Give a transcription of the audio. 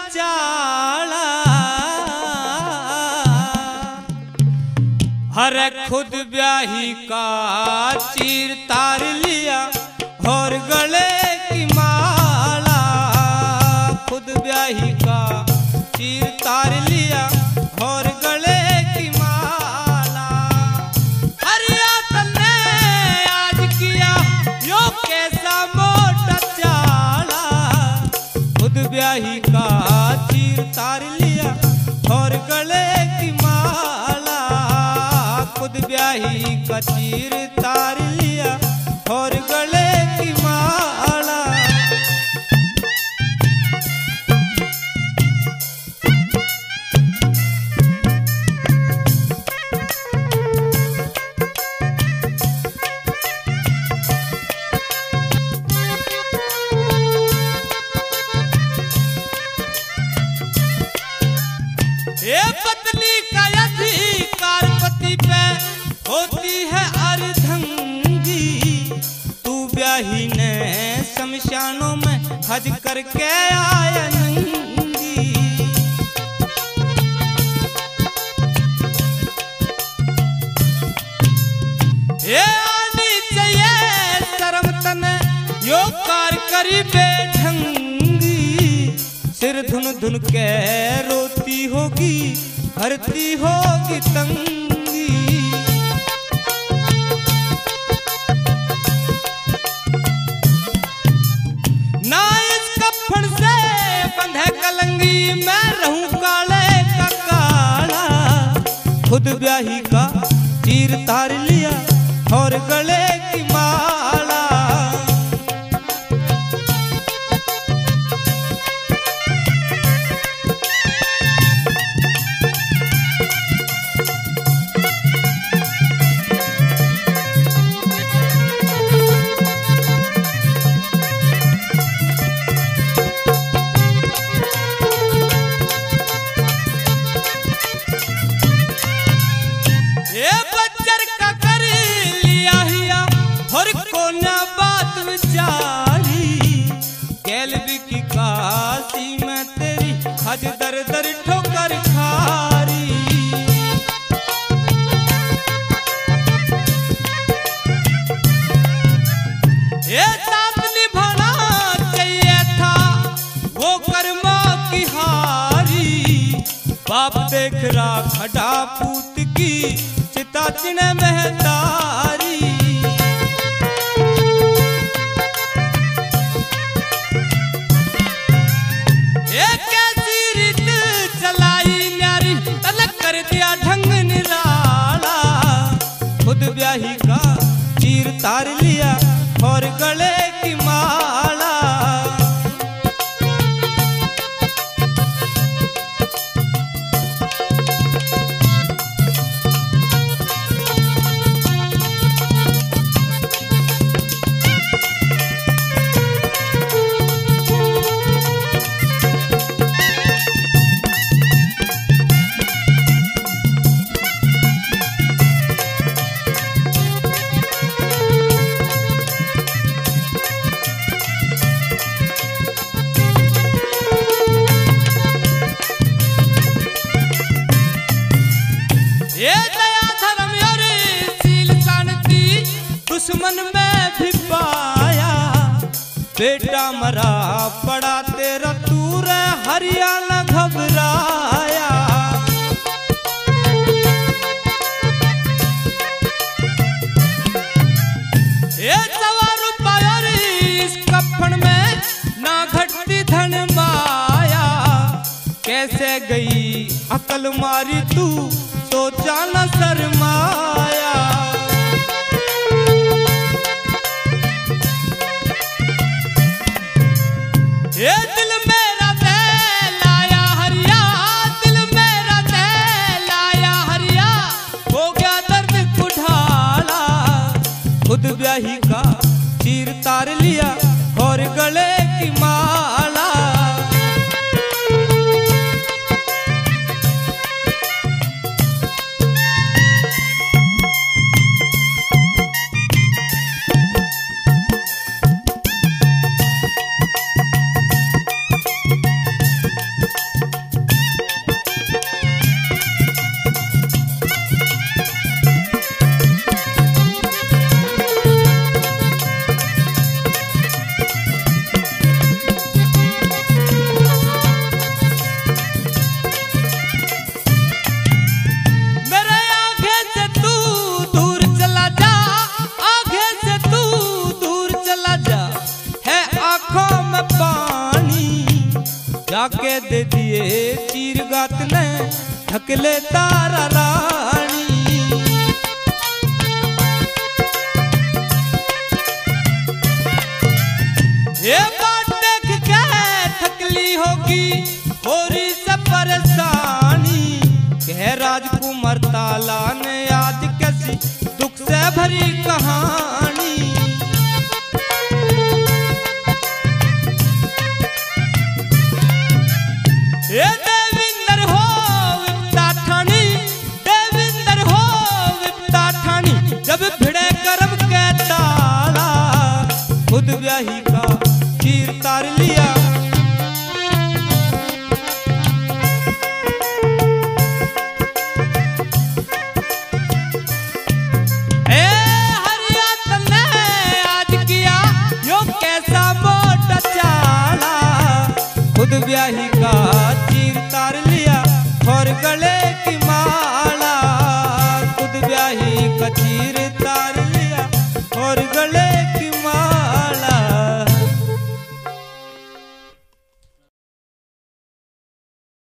चाला, हर खुद ब्याही का चीर तार लिया और गले की माला, खुद ब्याही का चीर तार लिया और गले की माला। हरिया तन्ने आज किया यो कैसा मोटा चाला, खुद ब्याही का चीर तार लिया और गले की माला, खुद ब्याही का चीर तार लिया और गले की माला। ये पत्नी का अधिकार पति पे होती है अर्धंगी, तू ब्याही ने शमशानों में हज करके आया नंगी। ये आनी चाहिए शर्म तने यो कार करी बेढंगी, सिर धुन धुन के रोती होगी भरती होगी तंगी। ना इस कफन से बंधे कलंगी, मैं रहूं काले का काला, खुद ब्याही का चीर तार लिया और गले की माला। ये बच्चर का कर लिया हिया और कोना बात विचारी, गैलवी की काशी में तेरी हज दर दर ठोकर खारी। ये साथ निभाना चाहिए था वो कर्मा की हारी, बाप देख रहा खड़ा पूत की चिता चिने महतारी। एक ऐसी रीत चलाई न्यारी, तलक कर दिया ढंग निराला, खुद ब्याही का चीर तार लिया और गले की माला। ये दया धर्म और शील शांति दुश्मन में भी पाया, बेटा मरा पड़ा तेरा तूर हरियाणा घबराया। ये सवार पाया इस कफन में ना घटती धन माया, कैसे गई अकल मारी तू सोचा न शर्माया। ये दिल मेरा दे लाया हरिया, दिल मेरा दे लाया हरिया, हो गया दर्द कुठाला, खुद ब्याही का चीर तार लिया और गले की माला। जाके दे दिए चीर गात ने ढकले तारा रानी। ये बात देख के थकली होगी होरी से परेशानी, कह राजकुमार ताला ने आज कैसी दुख से भरी कहानी। ये देविंदर हो विपदा ठानी, देविंदर हो विपदा ठानी, जब भिड़े करम के ताला खुद ब्याही का चीर तार लिया। ए हरिया तने आज किया यो कैसा मोटा चाला, खुद ब्याही का चीर तार लिया और गले की